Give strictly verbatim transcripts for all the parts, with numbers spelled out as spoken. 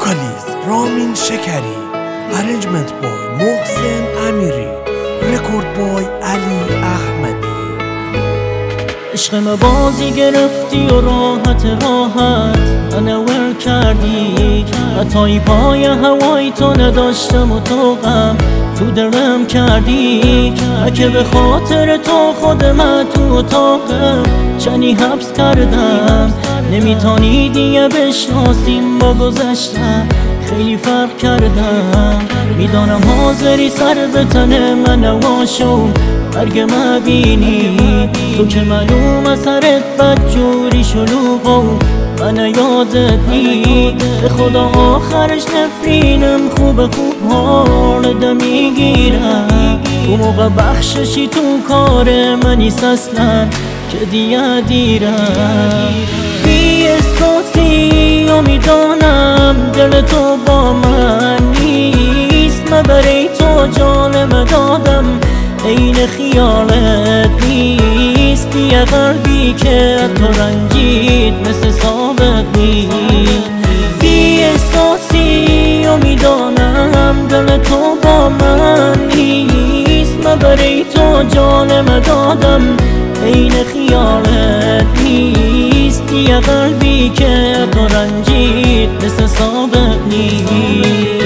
وکالیز رامین شکری، ارنجمنت بای محسن امیری، رکورد بای علی احمدی. عشق ما بازی گرفتی و راحت راحت منو ول کردی، حتی پای هوای تو نداشتم و تو غم تو دلم کردی. اگه به خاطر تو خودم تو اتاقم چنی حبس کردم، نمیتونی دیگه بشناسیم با گذشتم، خیلی فرق کردم. میدانم حاضری سر به تن من نواشو برگ مبینی، تو که معلوم سرت بدجوری شلوغ و من یادت نی. به خدا آخرش نفرینم خوب خوب حالت میگیرم، اون موقع بخششی تو کار منیست اصلا که دیگه دیرم. بی احساسی و میدانم دل تو با من نیست، من برای تو جانم دادم این خیالت نیست. یه قلبی که تو رنجید مثل سابق نیست. بی احساسی و میدانم دل تو با من نیست، من برای تو جانم دادم این خیالت نیست. یه قلبی که تو رنجید مثل سابق نیست.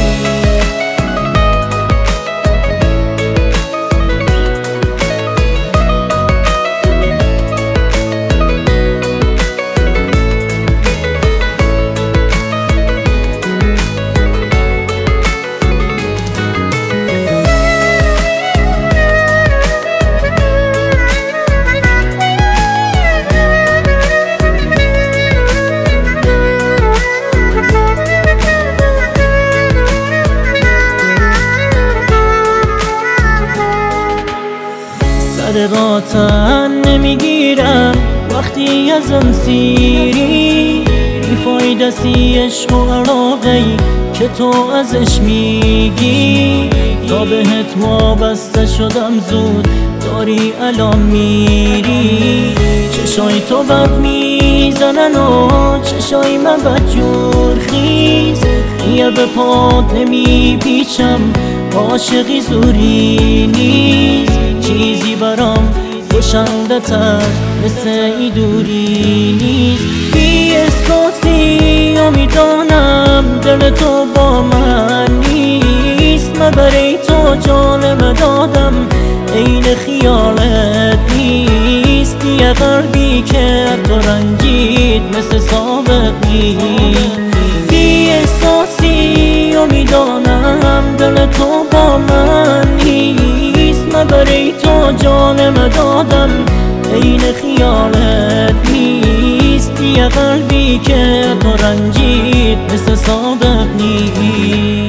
سر راتن نمیگیرم وقتی ازم سیری، بیفایده سی عشق و عراقی که تو ازش میگی. تا بهت وابسته شدم زود داری الان میری، چشای تو بد میزنن و چشای من بدجور خیز. یه به پاد نمیپیچم عاشقی زوری نیست، چیزی برام خوشنده تر مثل ای دوری نیست. بی احساسی و میدانم دل تو با من نیست، من برای تو جانم دادم این خیالت نیست. یه قلبی که تو رنجید مثل سابق نیست. بی احساسی و میدانم دل تو با من نیست، من برای تو جانم دادم این خیالت نیست. یه قلبی که تو رنجید مثل سابق نیست.